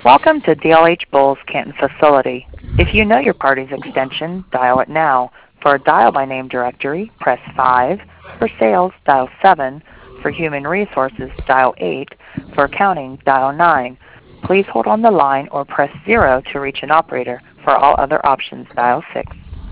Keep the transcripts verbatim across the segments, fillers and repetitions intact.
Welcome to D L H Bulls Canton facility. If you know your party's extension, dial it now. For a dial by name directory, press five. For sales, dial seven. For human resources, dial eight. For accounting, dial nine. Please hold on the line or press zero to reach an operator. For all other options, dial six.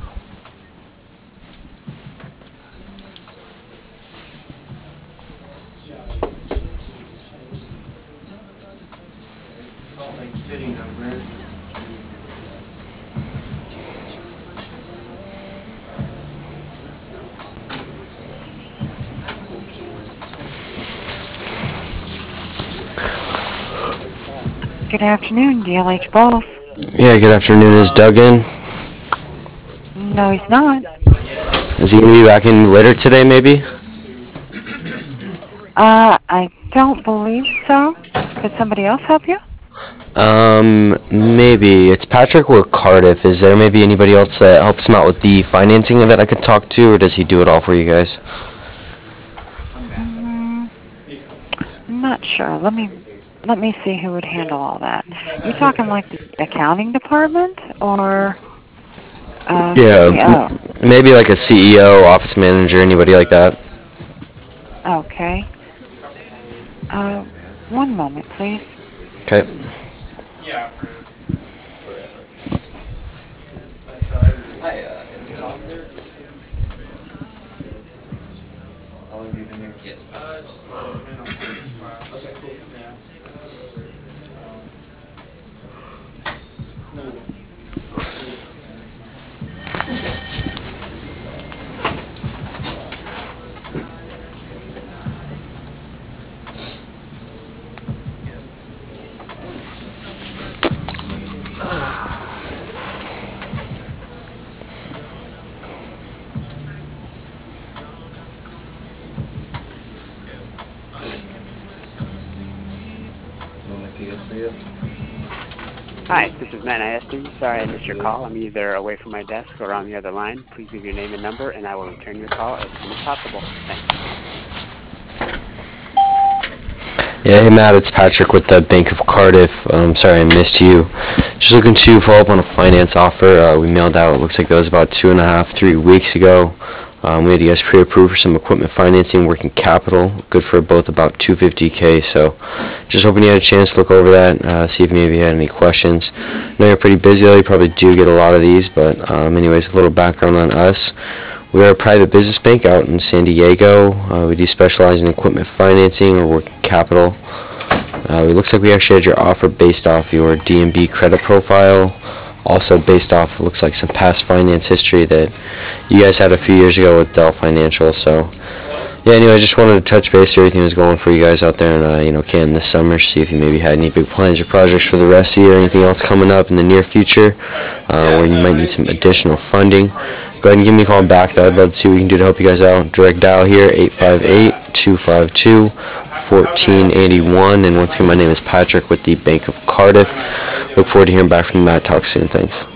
Good afternoon, D L H Bulls. Yeah, good afternoon. Is Doug in? No, he's not. Is he going to be back in later today, maybe? Uh, I don't believe so. Could somebody else help you? Um, maybe. It's Patrick with Cardiff. Is there maybe anybody else that helps him out with the financing that I could talk to, or does he do it all for you guys? Mm, I'm not sure. Let me let me see who would handle all that. You talking like the accounting department or uh, Yeah, C E O? m- maybe like a C E O, office manager, anybody like that. Okay. Uh, one moment, please. Okay. Hi, this is Matt Aston. Sorry I missed your call. I'm either away from my desk or on the other line. Please leave your name and number, and I will return your call as soon as possible. Thanks. Yeah, hey Matt, it's Patrick with the Bank of Cardiff. Um, sorry I missed you. Just looking to follow up on a finance offer uh, we mailed out. It looks like that was about two and a half, three weeks ago. Um, we had you guys pre-approved for some equipment financing, working capital, good for both about two hundred fifty K. So, just hoping you had a chance to look over that, uh, see if maybe you had any questions. I know you're pretty busy though. You probably do get a lot of these, but um, anyways, a little background on us. We are a private business bank out in San Diego. Uh, we do specialize in equipment financing or working capital. Uh, it looks like we actually had your offer based off your D and B credit profile. Also based off, it looks like some past finance history that you guys had a few years ago with Dell Financial. So, yeah, anyway, I just wanted to touch base, see everything was going for you guys out there in, uh, you know, Canton this summer, see if you maybe had any big plans or projects for the rest of the year, anything else coming up in the near future, uh, where you might need some additional funding. Go ahead and give me a call back, though. I'd love to see what we can do to help you guys out. Direct dial here, eight five eight, two five two, one four eight one, and once again, my name is Patrick with the Bank of Cardiff. Look forward to hearing back from you, Matt. Talk soon. Thanks.